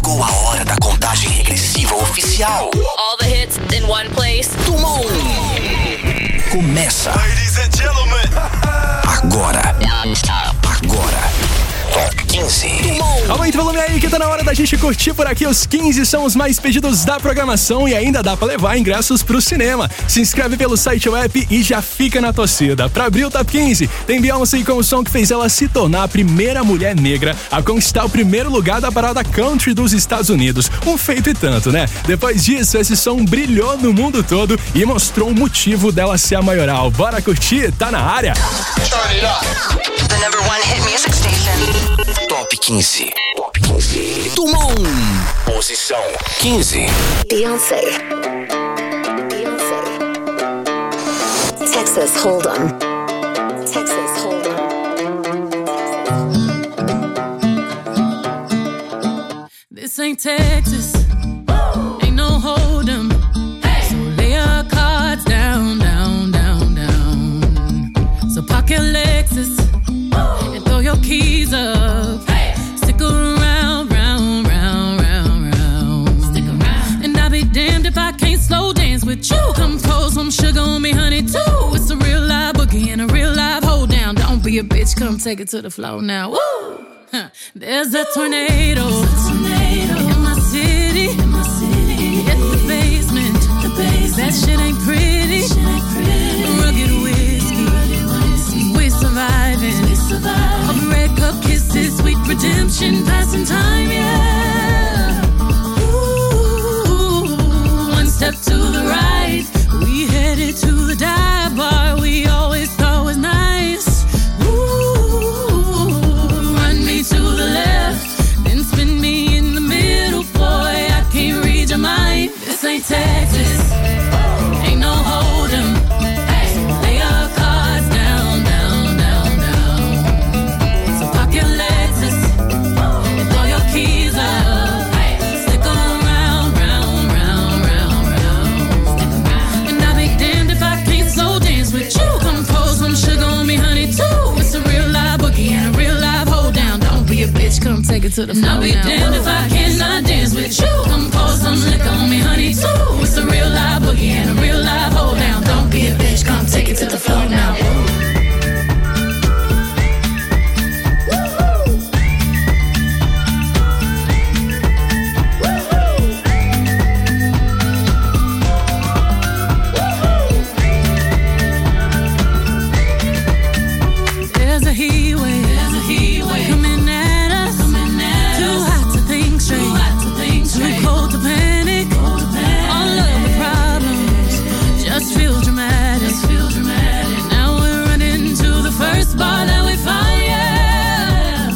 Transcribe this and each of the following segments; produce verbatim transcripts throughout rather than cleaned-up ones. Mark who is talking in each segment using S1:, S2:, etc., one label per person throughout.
S1: Chegou a hora da contagem regressiva oficial.
S2: All the hits in one place.
S1: Tumon. Começa.
S3: Ladies and gentlemen.
S1: Agora. Agora. Top quinze.
S4: Aumenta o volume aí que tá na hora da gente curtir por aqui. Os quinze são os mais pedidos da programação e ainda dá pra levar ingressos pro cinema. Se inscreve pelo site ou app e já fica na torcida. Pra abrir o Top quinze, tem Beyoncé com o som que fez ela se tornar a primeira mulher negra a conquistar o primeiro lugar da parada country dos Estados Unidos. Um feito e tanto, né? Depois disso, esse som brilhou no mundo todo e mostrou o motivo dela ser a maioral. Bora curtir? Tá na área?
S3: Turn it up.
S1: The number one hit music station. Top quinze. Top quinze. Tumon. Posição quinze.
S5: Beyoncé. Beyoncé. Texas Hold'em. Texas Hold'em.
S6: This ain't Texas. Ain't no Hold'em. So lay your cards down, down, down, down. So park your Lexus and throw your keys up. Stick around, round, round, round, round. Stick around. And I'll be damned if I can't slow dance with you. Come pour some sugar on me, honey, too. It's a real live boogie and a real live hold down. Don't be a bitch, come take it to the floor now. Woo! Huh. There's a tornado. There's a tornado in my city. In my city. Hit the basement. The basement. That shit ain't pretty. Shit ain't pretty. Rugged whiskey. Rugged whiskey. We're surviving. We surviving. Of red cup kisses, sweet redemption, passing time, yeah. Ooh, one step to the right. We headed to the dive bar we always thought was nice. Ooh, run me to the left, then spin me in the middle, boy, I can't read your mind. This ain't Texas, ain't no Hold'em. Lay your cards down, down, down, down. So park your Lexus and throw your keys up. Stick around, round, round, round, round. And I'll be damned if I can't slow dance with you. Come pour some sugar on me, honey, too. It's a real live boogie and a real live hold down. Don't be a bitch, come take it to the floor. I'll be damned if I cannot dance with you. Come pour some liquor on me, honey, too. It's a real live boogie and a real live hold down. Don't be a bitch, come take it to the floor now. There's a heat wave, there's a heat wave coming at us, coming at too us. Hot to think straight, too hot to think straight, too cold to panic, cold to panic. All of the problems just feel dramatic, just feel dramatic. Now we're running to the first bar that we find, yeah.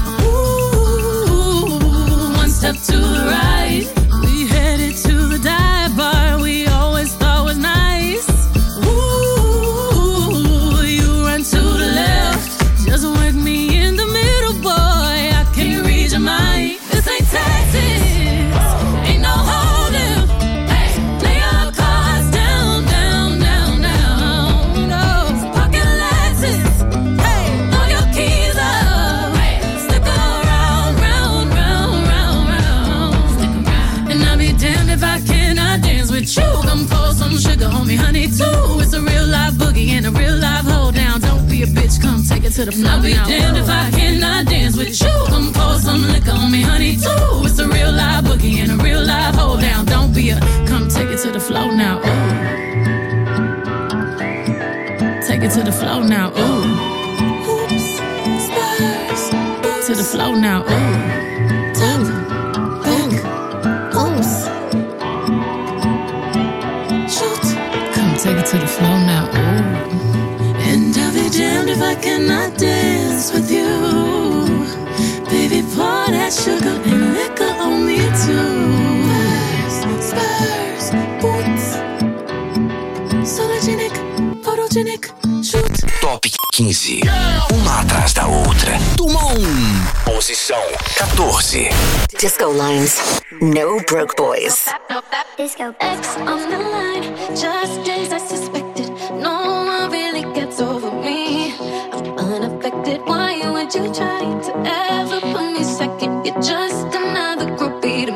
S6: Ooh, one step to the right, we headed to the dive bar we always thought was nice. Ooh, you run to the left, just work me in the middle, boy, I can't read your mind. This ain't Texas, ain't no Hold'em. Lay your cards down, down, down, down. No, pocket Lexus, throw your keys up. Stick around, round, round, round, round. And I'll be damned if I cannot dance with you. Come pour some sugar on me, honey, too. It's a real live boogie and a real live hold down. Don't be a bitch, come take it to the floor. I'll be damned if I cannot dance with you. Come pour some liquor on me, honey, too. It's a real live boogie and a real live hold down. Don't be a, come take it to the floor now. Ooh. Take it to the floor now. Ooh. Hoops, spurs, boots. To the floor now. Ooh. Top, back, oops. Shoot. Come take it to the floor now. Ooh. And I'll be damned if I cannot dance with you. Baby, pour that sugar and liquor on me too. Spurs, spurs, boots. Sologenic, photogenic, shoot.
S1: Top quinze. Uma atrás da outra. Tumon. Posição quatorze.
S5: Disco Lines. No Broke Boys.
S7: Disco X on the line, just as I suspected. No one really gets over me. I'm unaffected. Why would you try to ever put me second? You're just another groupie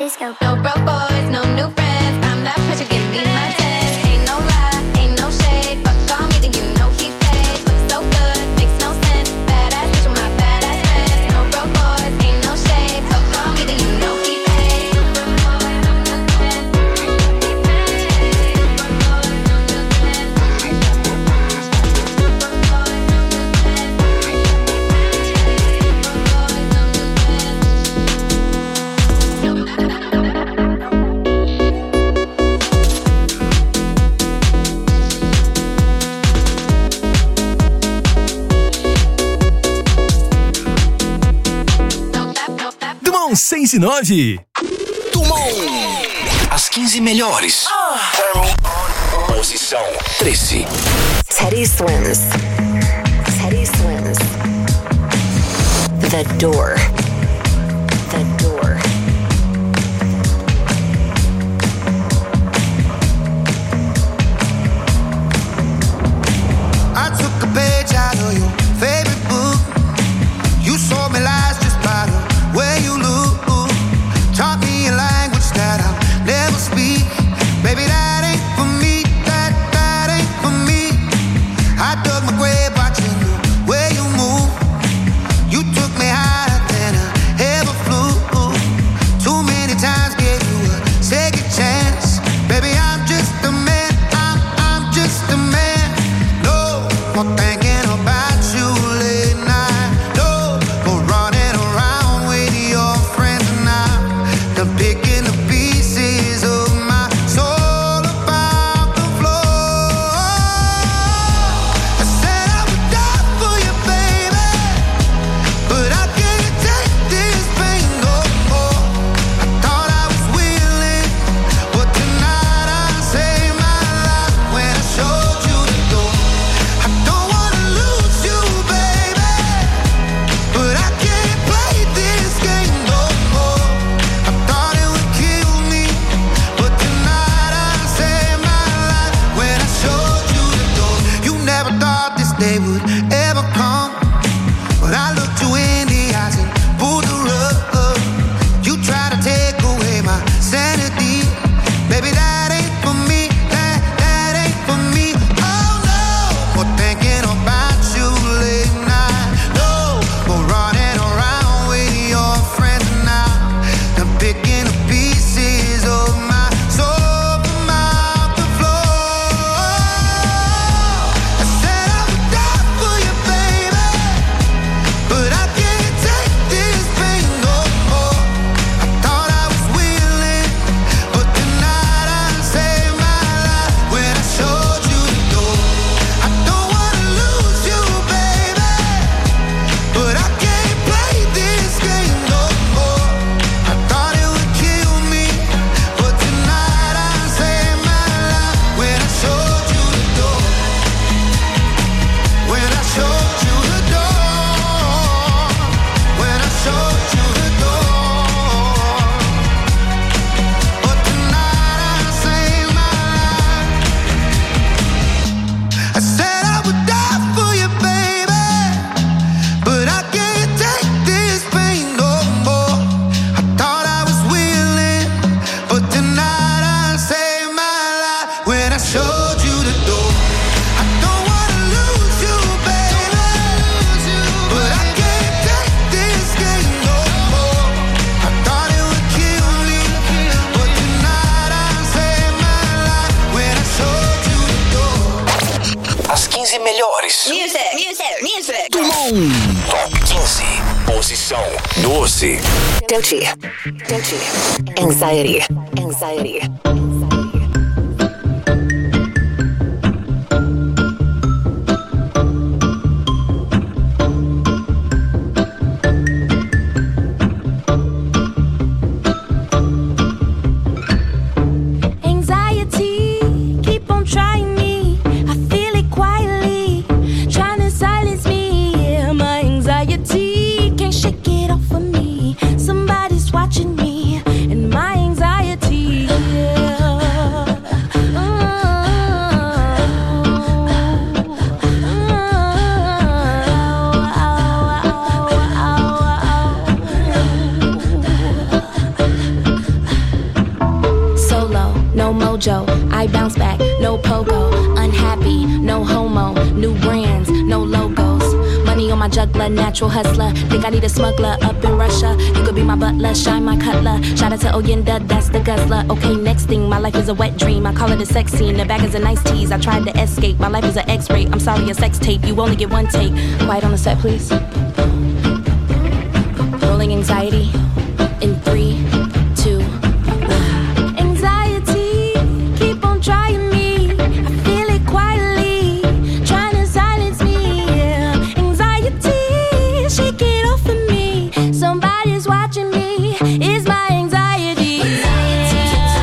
S7: disco. No broke boys, no new friends. I'm that pressure, give me my test. Ain't no lie, ain't no shade. Fuck call me, then you know he paid. Looks so good, makes no sense. Badass bitch with my badass friends. No broke boys, ain't no shade. Fuck call me, then you know he paid.
S4: seis e nove.
S1: Dumont. As quinze melhores. Posição treze.
S5: Teddy Swims. Teddy Swims. The Door. The Door.
S8: I took a page out of your favorite book. You saw me lies just by the way you look. Taught me a language that I'll never speak. Baby, that ain't for me. That, that ain't for me. I dug my grave watching the way you move. You took me higher than I ever flew. Too many times gave you a second chance. Baby, I'm just a man. I'm, I'm just a man. No more thinking about you late night. No more running around with your friends and I. I'm picking the pieces of my soul about the floor. I said I would die for you, baby, but I can't take this pain no more. I thought I was willing, but tonight I saved my life when I showed you the door. I don't wanna lose you, baby, but I can't play this game no more. I thought it would kill me, but tonight I saved my life when I showed you the door. You never thought this day would ever come, but I looked you in the eyes and pulled the rug. You try to take away my sanity. Baby, that ain't for me. That, that ain't for me. Oh no, more thinking about you late night. No, more running around with your friends and I. I'm picking the pieces of my soul from out the floor. I said I would die for you, baby, but I can't take this pain no more. I thought I was willing, but tonight I saved my life when I showed you the door. I don't wanna lose you, baby, but I can't play this game no more. I thought it would kill me, but tonight I saved my life when I showed you the door. When I showed you the door. When I showed you the door. But tonight I saved my life. I said I would die for you, baby, but I can't take this pain no more. I thought I was willing, but tonight I saved my life when I showed you the door. I don't wanna lose you, baby, but I can't take this game no more. I thought it would kill me, but tonight I saved my life when I showed you the door.
S1: As quinze melhores.
S2: Music, music, music.
S1: Dumont. Top quinze. Posição doze.
S5: Dochi. Dochi. Anxiety. Anxiety.
S6: Anxiety, keep on trying me. I feel it quietly, trying to silence me. Yeah, my anxiety can't shake it off of me. Somebody's watching me, and my anxiety, yeah.
S7: mojo. I bounce back, no pogo. Unhappy, no homo. New brands, no logos. Money on my juggler, natural hustler. Think I need a smuggler up in Russia. You could be my butler, shine my cutler. Shout out to Oyenda, that's the guzzler. Okay, next thing, my life is a wet dream. I call it a sex scene, the bag is a nice tease. I tried to escape, my life is an X-ray. I'm sorry, a sex tape, you only get one take. Quiet on the set, please. Rolling anxiety in three, two, one. Anxiety, keep on trying me. I feel it quietly, trying to silence me. Yeah. Anxiety, shake it off of me. Somebody's watching me. It's my anxiety. Anxiety,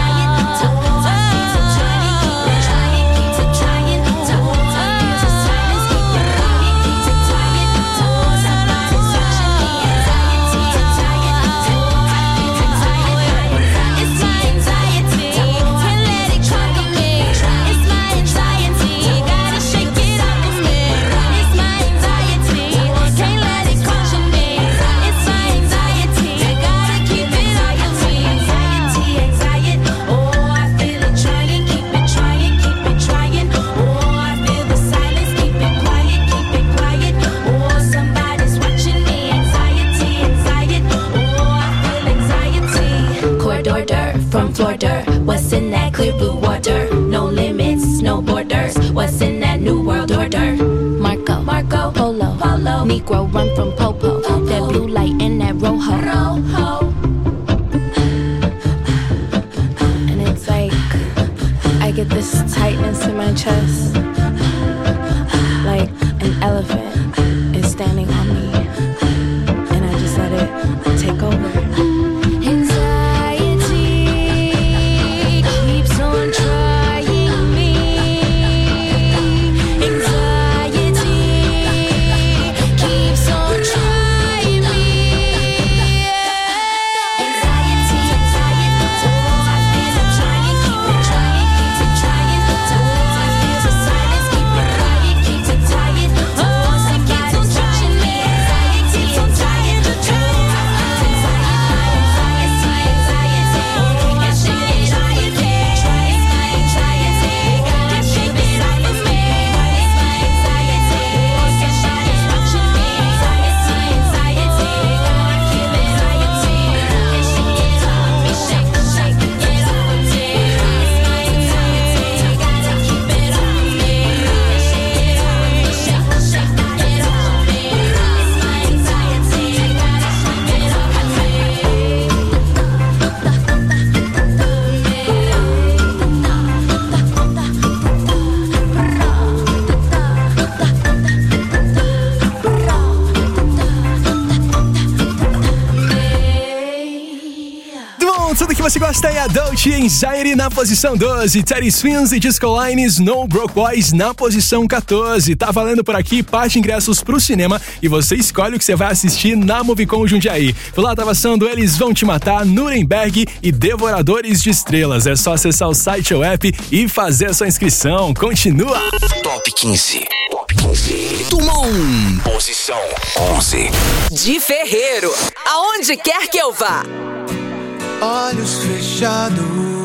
S7: from Florida. What's in that clear blue water? No limits, no borders. What's in that new world order? Marco, Marco, Polo, Polo. Negro run from Popo. Popo. That blue light and that rojo. Rojo. And it's like I get this tightness in my chest, like an elephant is standing on me, and I just let it take over.
S4: Você gosta é a Dolce Anxiety na posição doze, Teddy Swims e Disco Lines No Broke Boys na posição quatorze. Tá valendo por aqui, parte ingressos pro cinema e você escolhe o que você vai assistir na Movicon Jundiaí. Por lá tá passando Eles Vão Te Matar, Nuremberg e Devoradores de Estrelas. É só acessar o site ou app e fazer a sua inscrição. Continua!
S1: Top quinze. Top quinze. Tumon. Posição onze.
S9: De Ferreiro, aonde quer que eu vá.
S8: Olhos fechados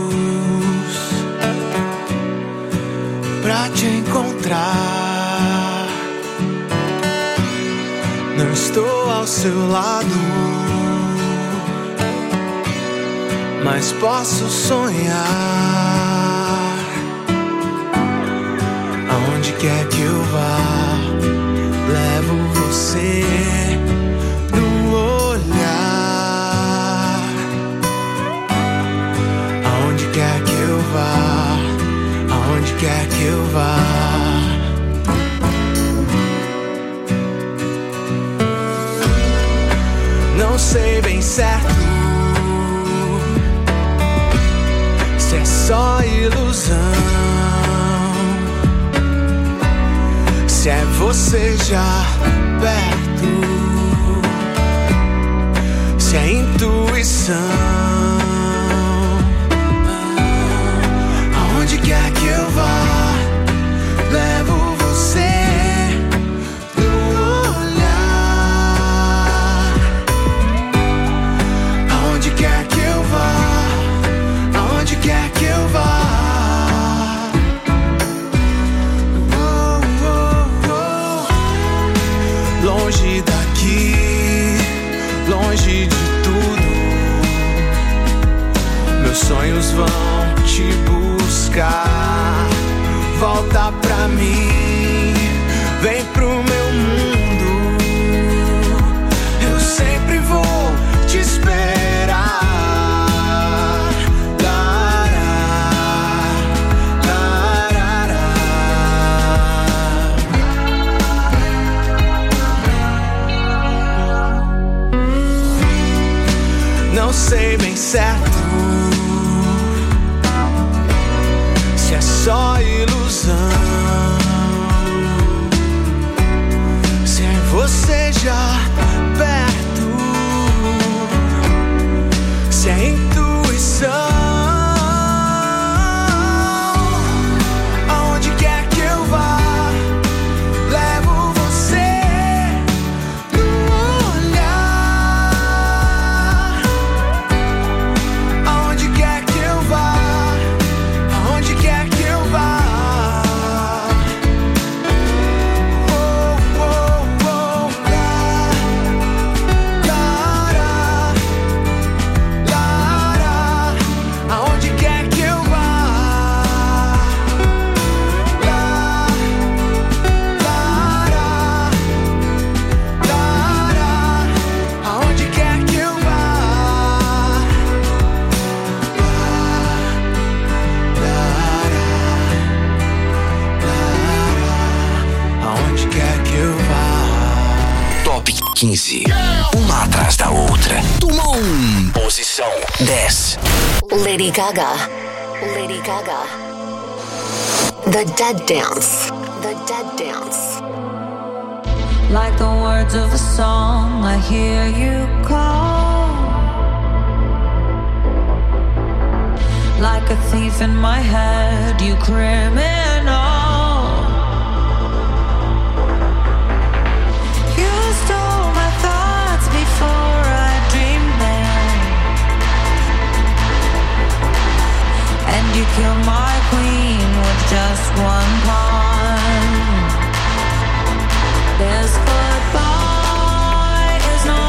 S8: pra te encontrar. Não estou ao seu lado, mas posso sonhar. Aonde quer que eu vá, levo você no olhar. Aonde quer que eu vá, aonde quer que eu vá. Não sei bem certo se é só ilusão, se é você já perto, se é intuição. Aonde quer que eu vá, levo você no olhar. Aonde quer que eu vá, aonde quer que eu vá.
S10: Meus sonhos vão te buscar. Volta pra mim, vem pro meu mundo. Eu sempre vou te esperar. Não sei bem certo se é só ilusão, se é você já perto, se é intuição. Aonde quer que eu vá, levo você no olhar. Aonde quer que eu vá, aonde quer que eu vá. Oh, oh, oh, lá, lara, lara, aonde quer que eu vá. Lá, lara, lara, aonde quer que eu vá. Aonde quer que eu vá.
S1: Top quinze. Uma atrás da outra. Dumont. Posição dez.
S5: Lady Gaga. Lady Gaga. The Dead Dance. The Dead Dance.
S6: Like the words of a song, I hear you call. Like a thief in my head, you criminal. You stole my thoughts before I dreamed them, and you killed my queen with just one pawn. This goodbye is no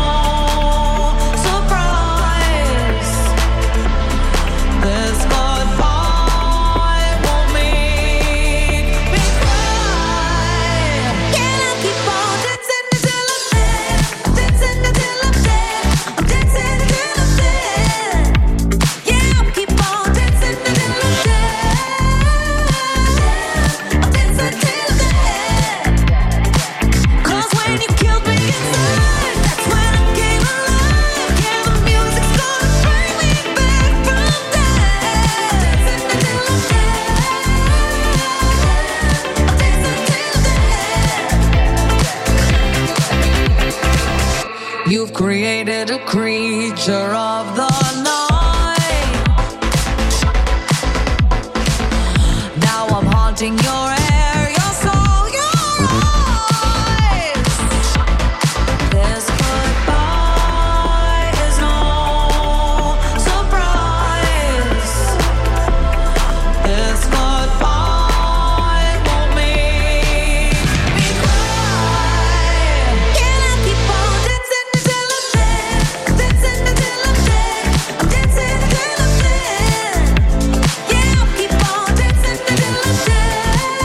S6: surprise. This goodbye won't make me cry. Can I keep on dancing until I'm dead? Dancing until I'm dead. I'm dancing until I'm dead. Yeah, I'll keep on dancing until I'm dead. I'm dancing until I'm dead. 'Cause when you killed me inside, that's when I came alive. Yeah, the music's gonna bring me back from death. Dancing until I'm dead. I'm dancing until I'm dead. You've created a creature of the night. Now I'm haunting your hair, your soul, your eyes. This goodbye is no surprise. This goodbye won't make me cry. Can I keep on dancing until I'm dead? Dancing until I'm dead. I'm dancing until I'm dead. Yeah, I'll keep on dancing until I'm dead.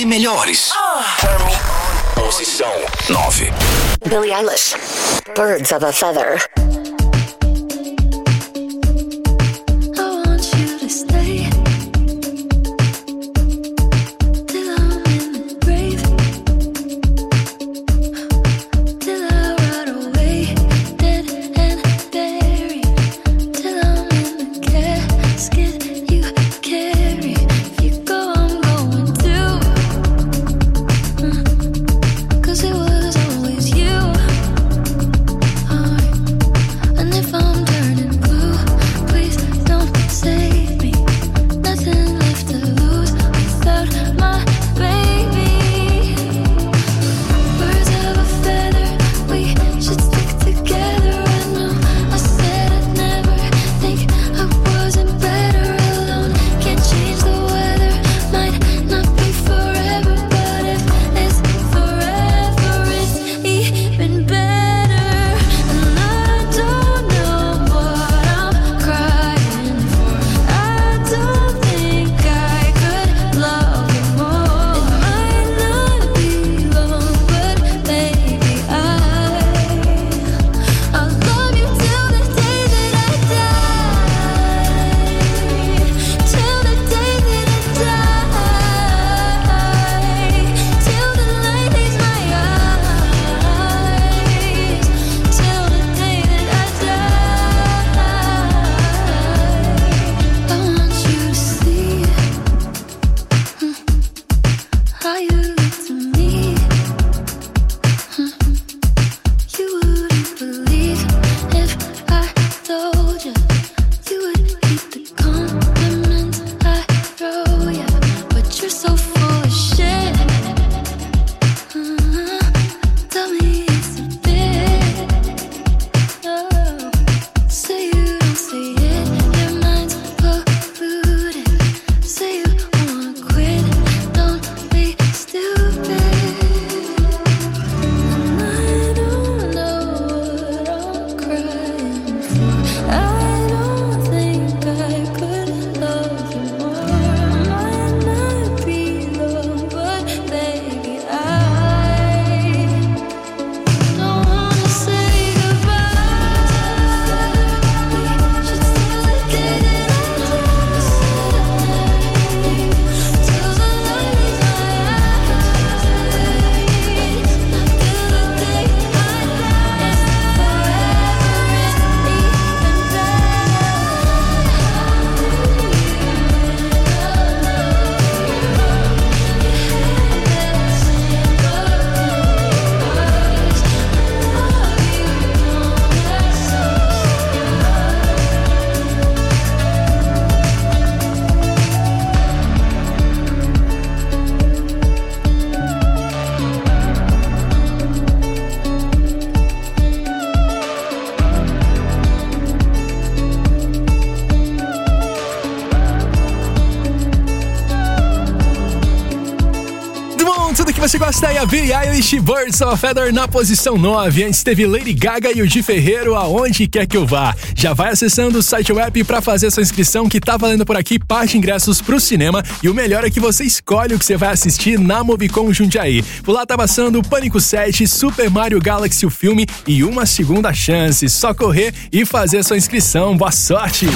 S1: quinze melhores. Turn Me On. Posição nove.
S5: Billie Eilish, Birds of a Feather.
S4: Você gosta aí, a Billie Eilish, Birds of a Feather na posição nove. Antes teve Lady Gaga e o Di Ferreiro, Aonde Quer Que Eu Vá. Já vai acessando o site web pra fazer a sua inscrição, que tá valendo por aqui parte de ingressos pro cinema. E o melhor é que você escolhe o que você vai assistir na Movicon Jundiaí. Por lá tá passando Pânico sete, Super Mario Galaxy, o filme, e Uma Segunda Chance. Só correr e fazer a sua inscrição. Boa sorte!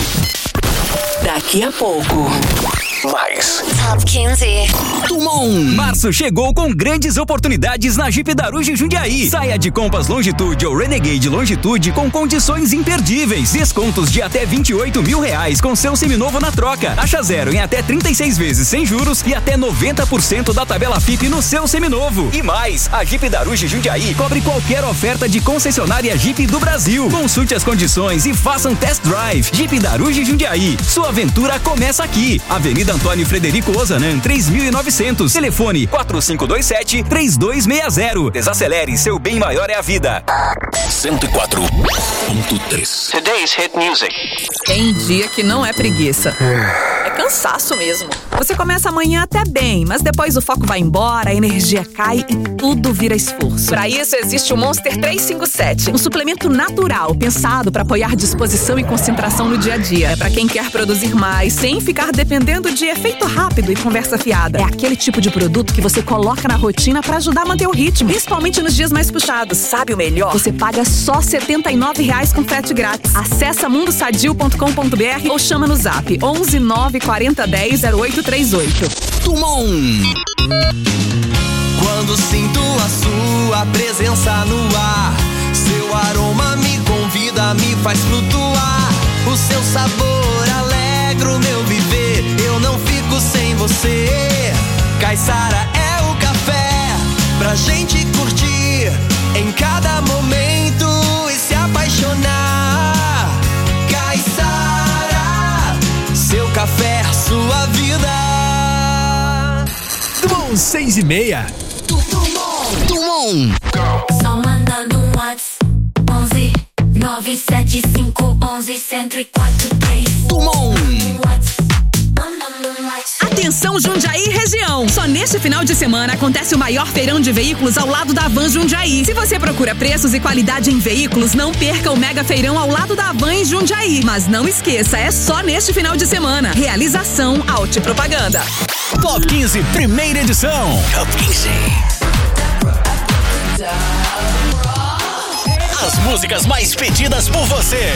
S9: Daqui a pouco.
S1: Mais.
S5: Top quinze.
S1: Tumon.
S11: Março chegou com grandes oportunidades na Jeep Daruge Jundiaí. Saia de Compass Longitude ou Renegade Longitude com condições imperdíveis. Descontos de até vinte e oito mil reais com seu seminovo na troca. Taxa zero em até trinta e seis vezes sem juros e até noventa por cento da tabela F I P no seu seminovo. E mais, a Jeep Daruge Jundiaí cobre qualquer oferta de concessionária Jeep do Brasil. Consulte as condições e faça um test drive. Jeep Daruge Jundiaí. Sua aventura começa aqui. Avenida Antônio Frederico Ozanam, três mil e novecentos. Telefone quatro cinco dois sete, três dois seis zero. Desacelere, seu bem maior é a vida.
S1: cento e quatro ponto três.
S3: Today's hit music.
S2: Tem dia que não é preguiça. É cansaço mesmo.
S12: Você começa amanhã até bem, mas depois o foco vai embora, a energia cai e tudo vira esforço.
S9: Para isso existe o Monster trezentos e cinquenta e sete.
S12: Um suplemento natural, pensado para apoiar disposição e concentração no dia a dia. É para quem quer produzir mais, sem ficar dependendo de efeito rápido e conversa fiada. É aquele tipo de produto que você coloca na rotina para ajudar a manter o ritmo, principalmente nos dias mais puxados. Sabe o melhor? Você paga só setenta e nove reais com frete grátis. Acesse mundo sadio ponto com ponto b r ou chama no zap onze nove quarenta dez zero oito três oito.
S1: Tumon.
S10: Quando sinto a sua presença no ar, seu aroma me convida, me faz flutuar. O seu sabor alegra o meu viver, eu não fico sem você. Caiçara é o café pra gente curtir em cada momento e se apaixonar. Caiçara, seu café, sua vida.
S4: Tumon, seis e meia.
S1: Tumon.
S6: Só mandando um WhatsApp onze nove sete cinco onze cento e quatro três.
S1: Tumon.
S12: Atenção Jundiaí e região! Só neste final de semana acontece o maior feirão de veículos ao lado da Van Jundiaí. Se você procura preços e qualidade em veículos, não perca o mega feirão ao lado da Van em Jundiaí. Mas não esqueça, é só neste final de semana. Realização Audi Propaganda.
S11: Top quinze, primeira edição.
S1: Top quinze.
S11: As músicas mais pedidas por você.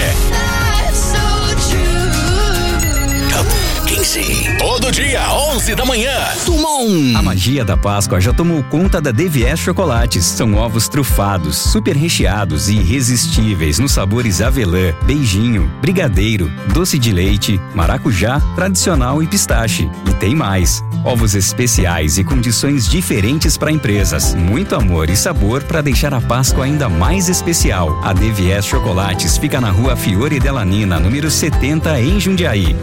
S1: Top quinze.
S11: Todo dia, onze da manhã.
S1: Tumon.
S11: A magia da Páscoa já tomou conta da D V S Chocolates. São ovos trufados, super recheados e irresistíveis nos sabores avelã, beijinho, brigadeiro, doce de leite, maracujá, tradicional e pistache. E tem mais. Ovos especiais e condições diferentes para empresas. Muito amor e sabor para deixar a Páscoa ainda mais especial. A D V S Chocolates fica na rua Fiore Delanina, número setenta, em Jundiaí.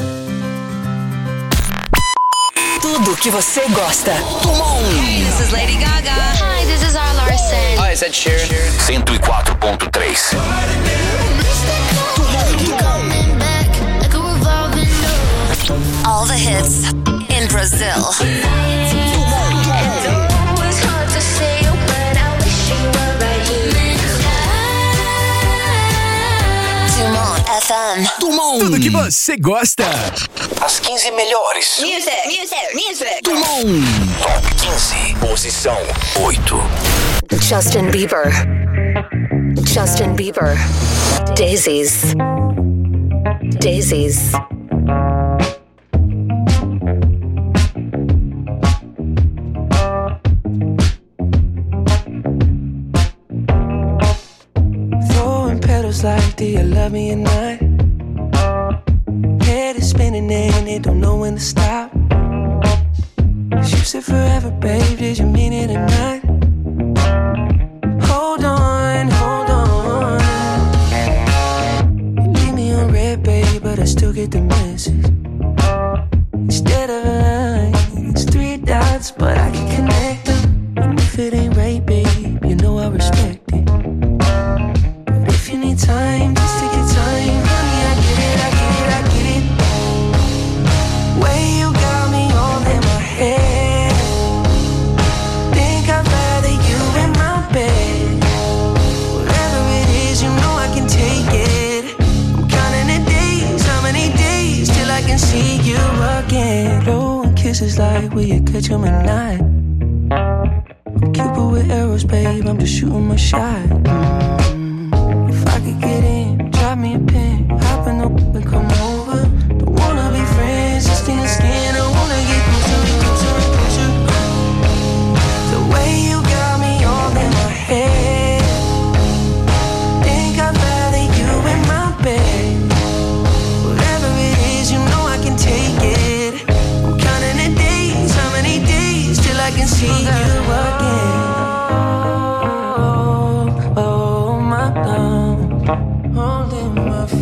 S9: Tudo que você gosta.
S1: Tumon.
S2: Hey, this is Lady Gaga.
S7: Hi, this is Zara Larson.
S3: Hi, it's Ed Sheeran.
S1: cento e quatro ponto três.
S5: All the hits in Brazil. Tumon F M.
S1: Tumon.
S4: Tudo que você gosta.
S1: As quinze melhores.
S9: Music, music, music.
S1: Tumon. Top quinze. Posição oito.
S5: Justin Bieber. Justin Bieber. Daisies. Daisies.
S10: Throwing petals like, do you love me or not? Head is spinning and it don't know when to stop. You said forever, babe, did you mean it or not? Hold on, hold on. You leave me on red, babe, but I still get the message. Instead of a line, it's three dots, but I can connect them. And if it ain't right, babe, you know I respect it. But if you need time, just take your time, honey, I get it, I get it, I get it. Way you got me all in my head. Think I'd rather you in my bed. Whatever it is, you know I can take it. I'm counting the days, how many days till I can see you again. Blowing kisses like will you catch 'em at night? I'm Cupid with arrows, babe, I'm just shooting my shot. Mm. If I could get in, drop me a pin, hop in the and come over. Don't wanna be friends, just in the skin, I wanna get closer and closer and closer. The way you got me all in my head. Think I'd rather you in my bed. Whatever it is, you know I can take it. I'm counting the days, how many days till I can see you again. Oh, oh, my love, holding my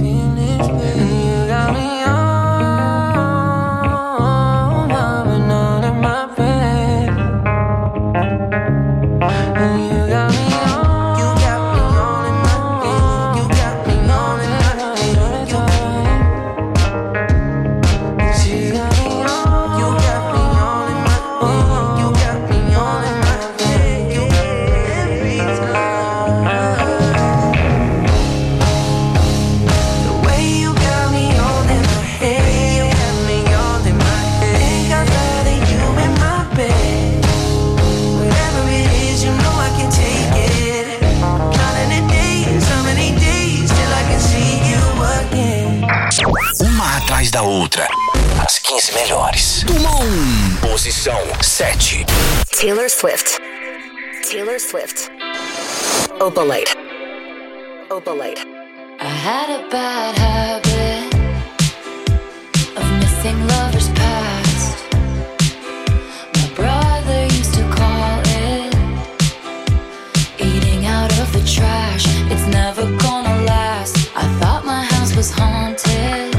S1: Uma atrás da outra. As quinze melhores. Número um. Posição sete.
S5: Taylor Swift. Taylor Swift. Opalite. Opalite.
S6: I had a bad habit of missing lovers past. My brother used to call it eating out of the trash. It's never gonna last. I thought my house was haunted.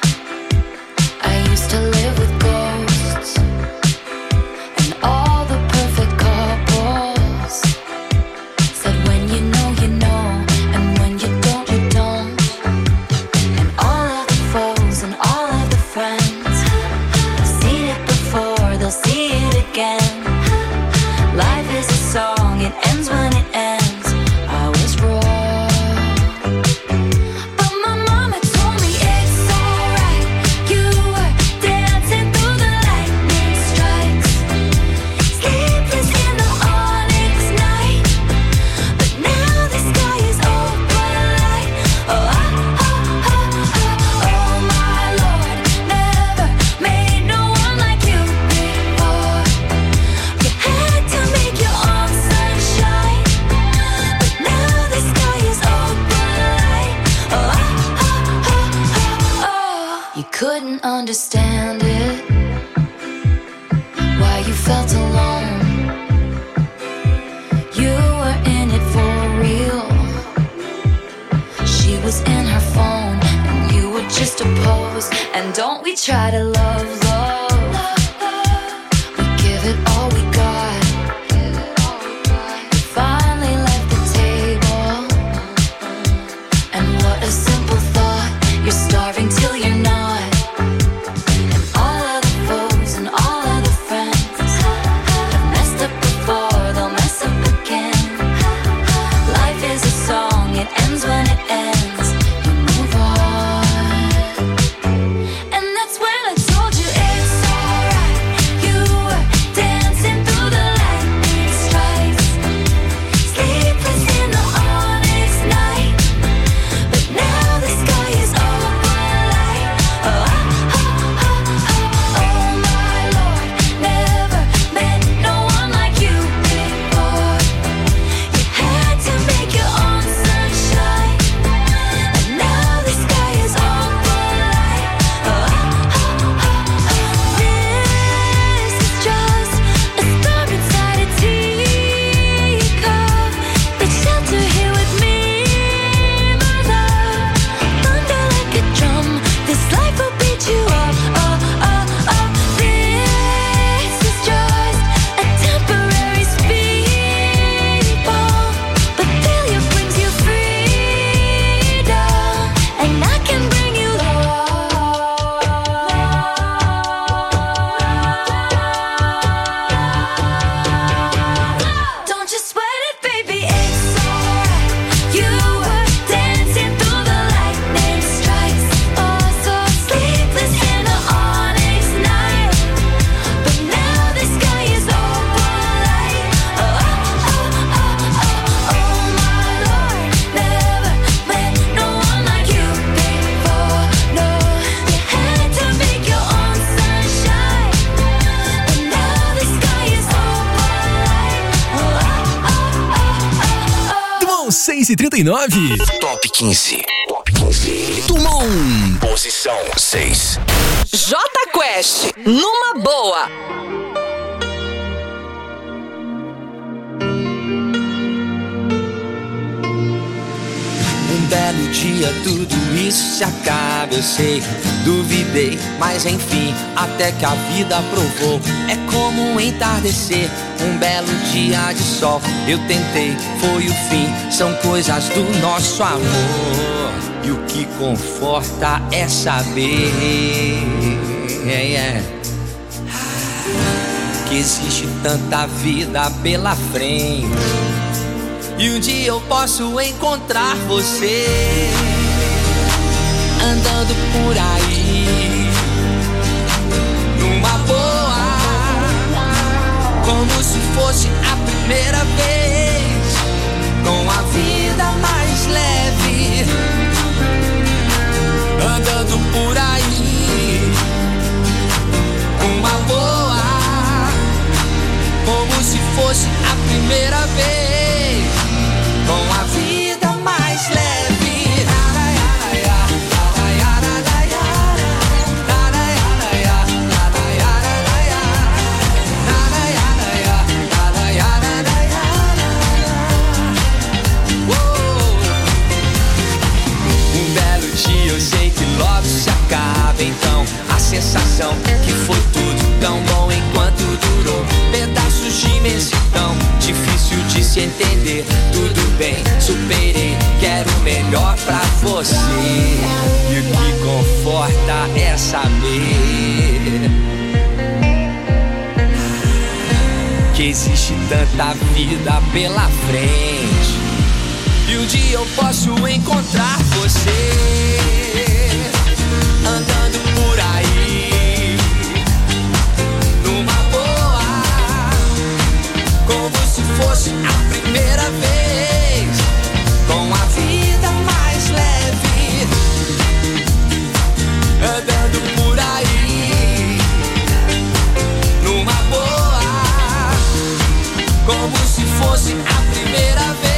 S6: I used to live with ghosts and all the perfect couples said when you know you know, and when you don't you don't. And all of the foes and all of the friends have seen it before, they'll see it again. Life is a song, it ends when it ends. I was wrong, but my mama told me it's alright. You were dancing through the lightning strikes, sleepless in the onyx night. But now the sky is opalite. Oh, oh, oh, oh, oh, oh my Lord, never made no one like you before. You had to make your own sunshine, but now the sky is opalite. Oh, oh, oh, oh, oh. You couldn't understand it, why you felt alone. You were in it for real. She was in her phone, and you were just a pose. And don't we try to love, love? We give it all we got. You finally left the table, and what a simple thought. You're starving till you're not. And all of the foes and all of the friends have messed up before, they'll mess up again. Life is a song, it ends when it ends. You move on. And that's when I told you it's alright. You were dancing through the lightning strikes, sleepless in the onyx night. But now the sky is opalite. Oh, oh, oh, oh, oh, oh my Lord, never met no one like you before. You had to make your own sunshine, and now the sky is opalite. Oh, oh, oh, oh, this is just a storm inside a teacup. Take shelter here with me, my love. Thunder like a drum, this life will beat you up. Oh, oh, oh, this is just a temporary speed bump, but failure brings you freedom, and I can bring you love. Don't you sweat it, baby, it's alright. You were dancing through the lightning strikes, oh so sleepless in the onyx night. But now the sky is opalite. Oh, oh, oh, oh, oh, oh my Lord, never met no one like you before. No, you had to make your own sunshine, and now the sky is opalite. Oh, oh, oh, oh, oh.
S4: Número seis e trinta e nove.
S1: Top quinze. Top quinze. Número um. Posição seis.
S9: Jota Quest, numa boa.
S10: Um belo dia tudo isso se acaba, eu sei. Duvidei, mas enfim, até que a vida provou. É como um entardecer, um belo dia de sol. Eu tentei, foi o fim, são coisas do nosso amor. E o que conforta é saber é, é, que existe tanta vida pela frente, e um dia eu posso encontrar você andando por aí numa boa, como se fosse a primeira vez, com a vida mais leve, andando
S13: andando por aí, uma boa, como se fosse a primeira vez, com a vida mais leve. Eu sei que logo se acaba, então a sensação que foi tudo tão bom enquanto durou. Pedaços de imensidão, difícil de se entender. Tudo bem, superei, quero o melhor pra você. E o que conforta é saber que existe tanta vida pela frente. E um dia eu posso encontrar você andando por aí, numa boa, como se fosse a primeira vez, com a vida mais leve, andando por aí, numa boa, como se fosse a primeira vez.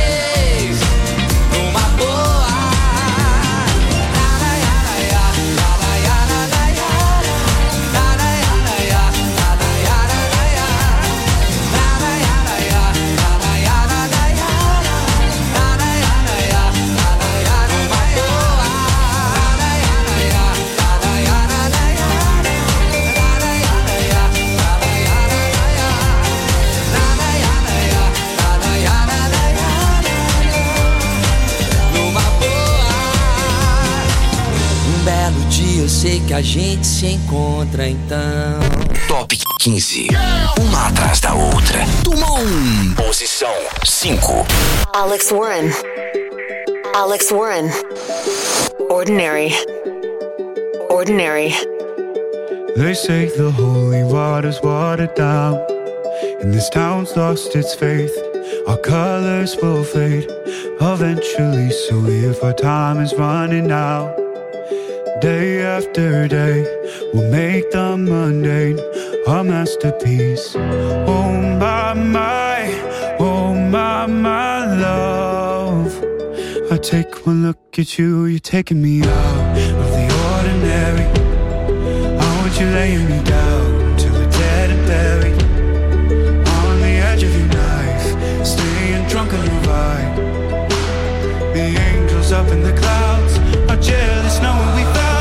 S13: Eu sei que a gente se encontra então.
S1: Top quinze. Uma atrás da outra. Tumon. Posição cinco.
S5: Alex Warren. Alex Warren. Ordinary. Ordinary.
S14: They say the holy water's watered down, and this town's lost its faith. Our colors will fade eventually, so if our time is running out, day after day, we'll make the mundane a masterpiece. Oh my, my, oh my, my love. I take one look at you, you're taking me out of the ordinary. I want you laying me down till we're dead and buried, on the edge of your knife, staying drunk on your vibe. The angels up in the clouds are jealous knowing we found.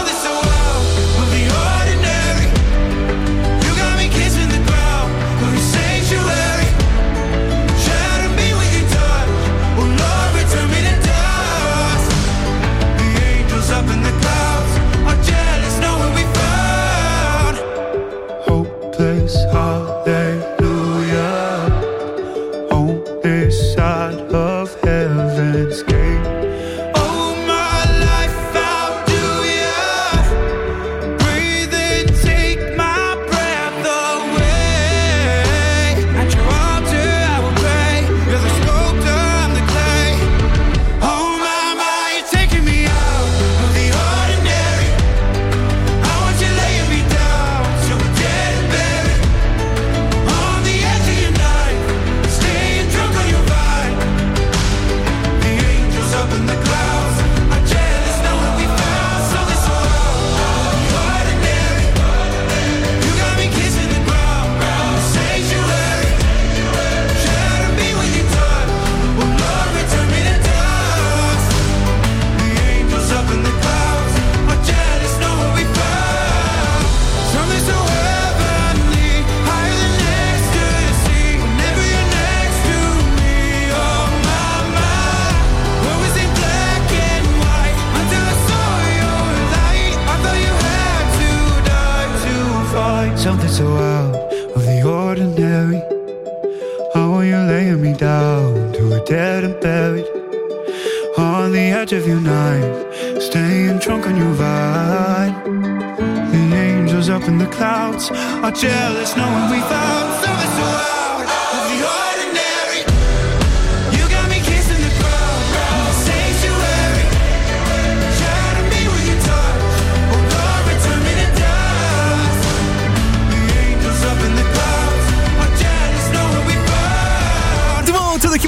S14: Something so out of the ordinary. I want you laying me down to a dead and buried, on the edge of your knife, staying drunk on your vine. The angels up in the clouds are jealous knowing we found something so out of the ordinary. You got me kissing the ground, sanctuary. Shadow me with your touch,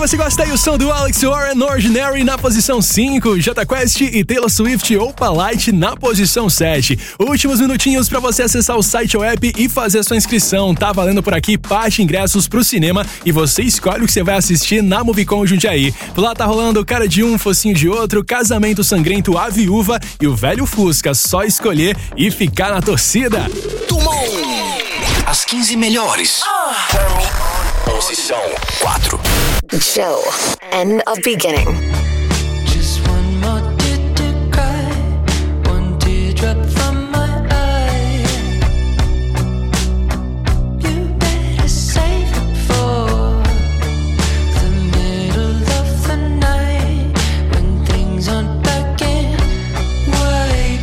S4: você gosta aí o som do Alex Warren, Ordinary na posição cinco, Jota Quest e Taylor Swift, Opa Light na posição sete. Últimos minutinhos pra você acessar o site ou app e fazer a sua inscrição. Tá valendo por aqui parte ingressos pro cinema e você escolhe o que você vai assistir na Movicon Jundiaí. Por lá tá rolando Cara de Um, Focinho de Outro, Casamento Sangrento, A Viúva e o Velho Fusca. Só escolher e ficar na torcida.
S1: Tumon! As quinze melhores. Oh. Posição quatro.
S5: Joe, End of Beginning.
S10: Just one more tear to cry, one teardrop from my eye. You better save it for the middle of the night when things aren't black and white.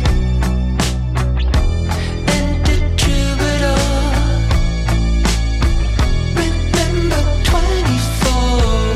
S10: And the troubadour, remember twenty-four.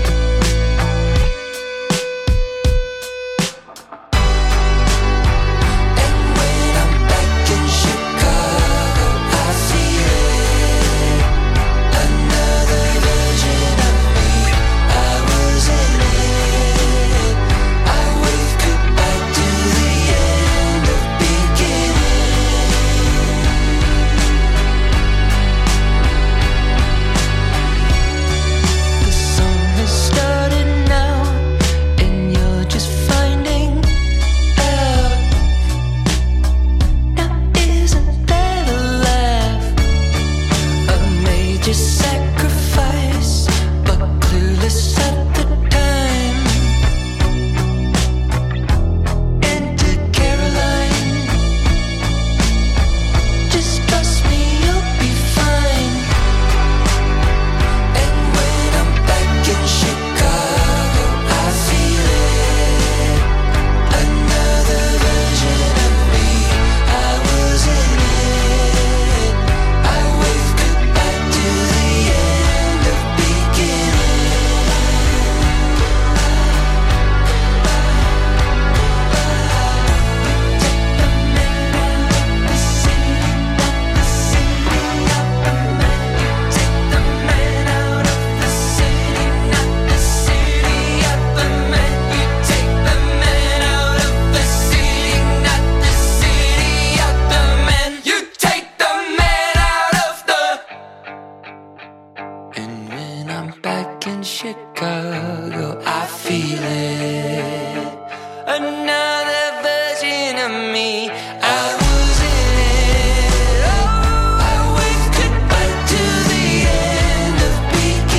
S10: Chicago, I feel it. Another version of me. I was in it. Oh, I waved goodbye to the end of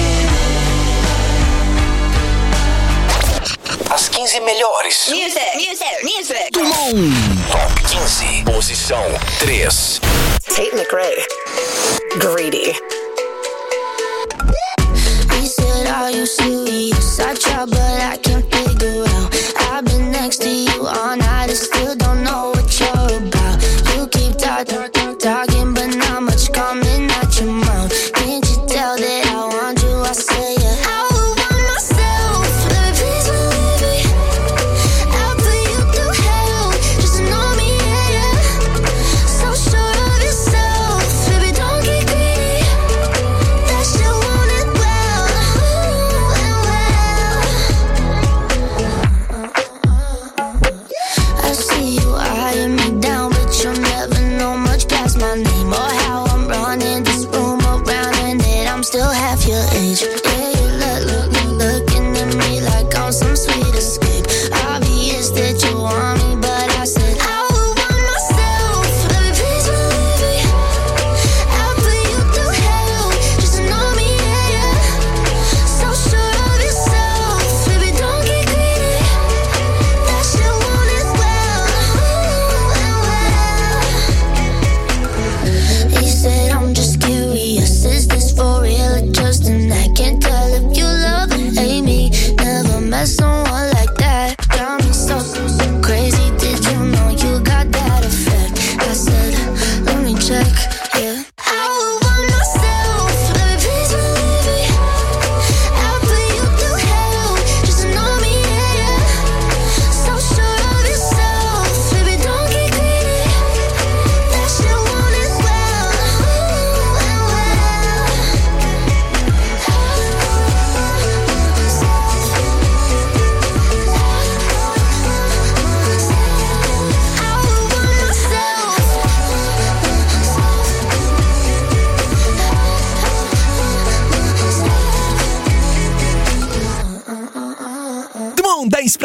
S10: beginning.
S1: As quinze melhores.
S5: Music, music, music.
S1: Tumon. Top quinze. Posição três.
S5: Tate McRae. Greedy.
S15: Are you serious? I try, but I can't figure out. I've been next to you all night and still don't know what you're about. You keep talking, talking, but not much coming out your mouth. Can't you tell that I want you? I say it. I would want myself. Baby, please believe me. I'll put you through hell. Just know me, yeah, yeah. So sure of yourself. Baby, don't get greedy. That shit want it well. I see you eyeing me down, but you'll never know much better.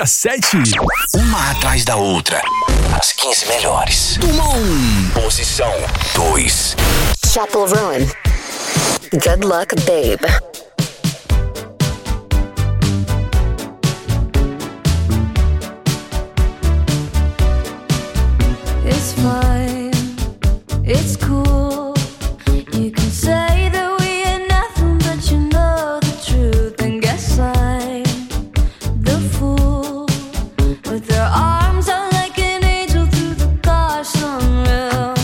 S4: número sete.
S1: Uma atrás da outra. As quinze melhores. Número um. Posição dois.
S5: Chapel Roan. Good luck, babe.
S6: It's fine, it's cool. You can say that we ain't nothing, but you know the truth. And guess I'm the fool with their arms out like an angel through the car sunroof.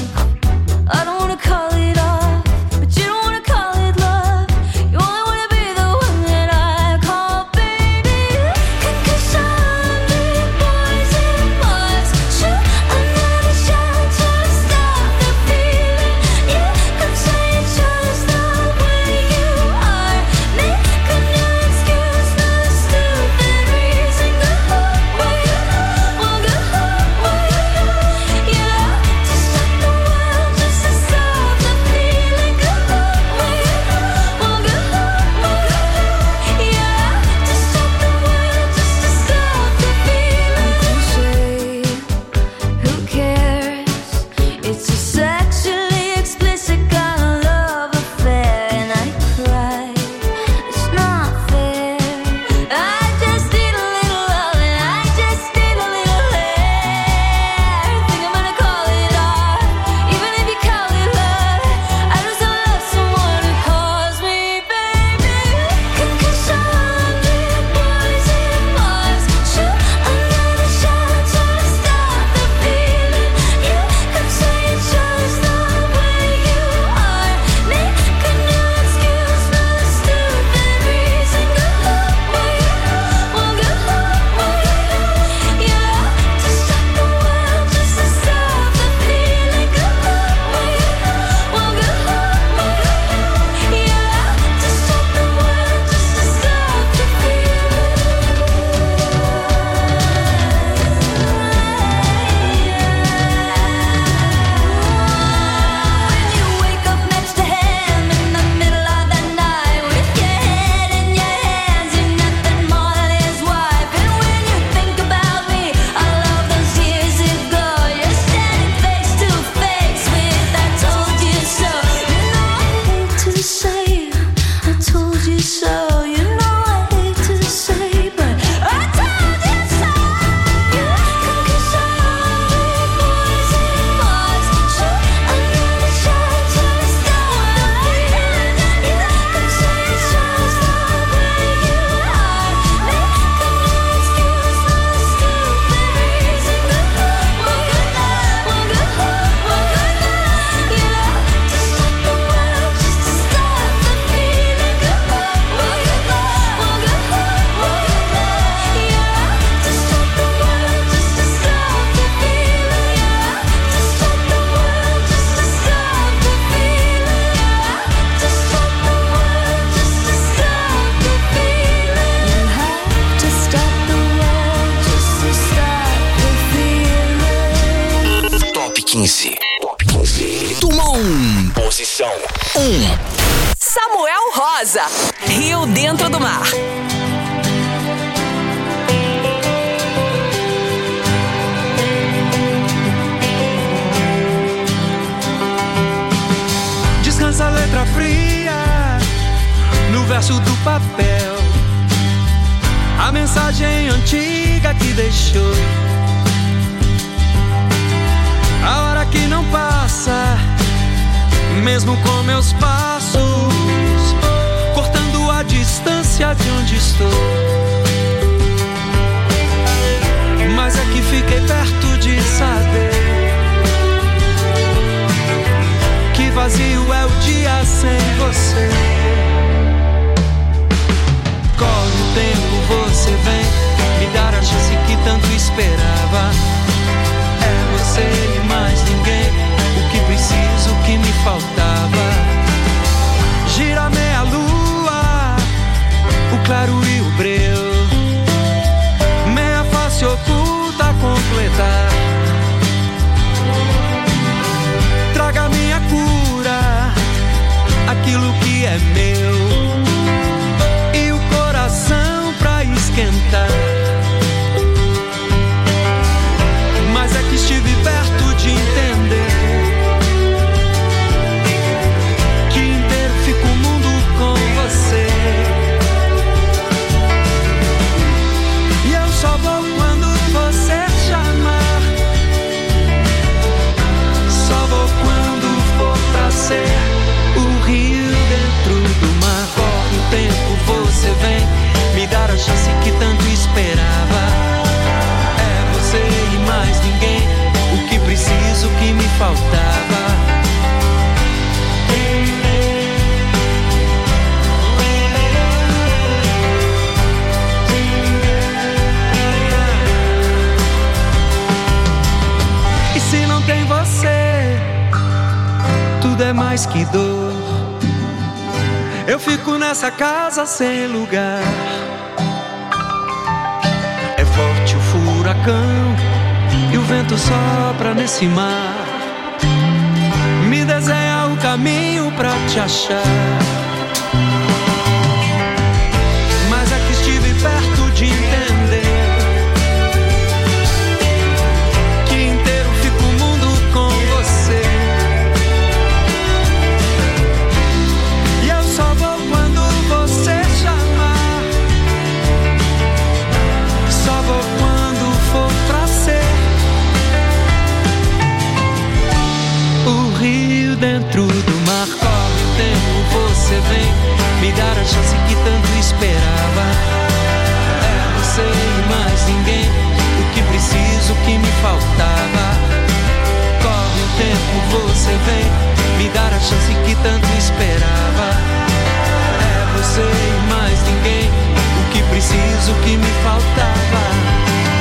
S6: I don't wanna call it off, but you don't wanna call it love. You only wanna be the one that I call baby. Cause a hundred boys and Mars shoot another shot to stop the feeling. You could say it's just the way you are, making your excuse for the stupid reason. Go away, well go away. You have to stop the world just to stop the feeling. Go away, well go away. You have to stop the world just to stop the feeling. Say, who cares? It's a sexually explicit kind of love affair, and I cry. It's not fair. I just need a little love, and I just need a little hair. Think I'm gonna call it art, even if you call it love. I just don't love someone who calls me baby. Cause a hundred boys and Mars shoot another shot to stop the feeling. You could say it's just the way you are, making your excuse for the stupid reason. Go away, well go away. You have to stop the world just to stop the feeling. Go away, well go away. You have to stop the world just to stop the When you wake up next to him in the middle of the night with your head in your hands, you're nothing more than his wife. And when you think about me, all of those years ago, you're standing face to face with I told you so. You know I hate to say I told you so. You know I hate to say, but I told you so. Cause a hundred boys and Mars shoot another shot to stop the feeling. You could say it's just the way you are, making your excuse for the stupid reason. Go away, well go away. You have to stop the world just to stop the feeling. Go away, well go away. You have to stop the world just to stop the feeling. You have to stop the world just to stop the feeling. You have to stop the world just to stop the feeling. You have to stop the world just to stop the feeling.
S1: Top quinze. Top quinze. Número um. Posição um.
S9: Samuel Rosa, Rio Dentro do Mar.
S10: Descansa a letra fria no verso do papel, a mensagem antiga que deixou, a hora que não passa, mesmo com meus passos, cortando a distância de onde estou. Mas é que fiquei perto de saber que vazio é o dia sem você. Corre o tempo, você vem me dar a chance que tanto esperava. É você e mais ninguém, o que preciso, o que me faltava. Gira meia lua, o claro e o breu, tudo é mais que dor. Eu fico nessa casa sem lugar. É forte o furacão e o vento sopra nesse mar. Me desenha o caminho pra te achar. Mas é que estive perto de entender que inteiro fica o mundo com você. E eu só vou quando você chamar. Só vou quando for pra ser. O rio dentro do mar, corre o tempo, você vem me dar a chance que tanto esperava. É você e mais ninguém, o que preciso, o que me faltava. Corre o tempo, você vem me dar a chance que tanto esperava. É você e mais ninguém, o que preciso, o que me faltava.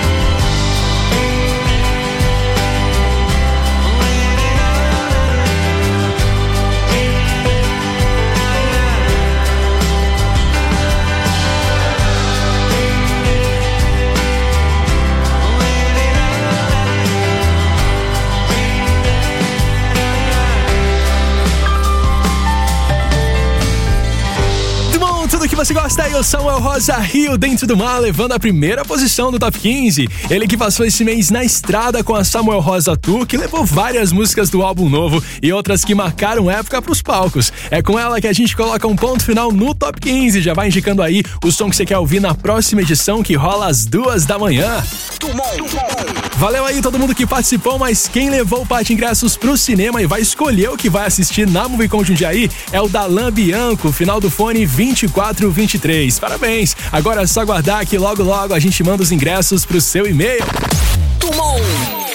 S4: Tudo que você gosta aí, o Samuel Rosa, Rio Dentro do Mar, levando a primeira posição do Top quinze. Ele que passou esse mês na estrada com a Samuel Rosa Tour, que levou várias músicas do álbum novo e outras que marcaram época pros palcos. É com ela que a gente coloca um ponto final no Top quinze. Já vai indicando aí o som que você quer ouvir na próxima edição, que rola às duas da manhã. Valeu aí todo mundo que participou, mas quem levou o par de ingressos pro cinema e vai escolher o que vai assistir na Movicon Jundiaí é o Dalan Bianco, final do fone vinte e quatro vinte e três. Parabéns! Agora é só aguardar que logo logo a gente manda os ingressos pro seu e-mail.
S1: Tumon!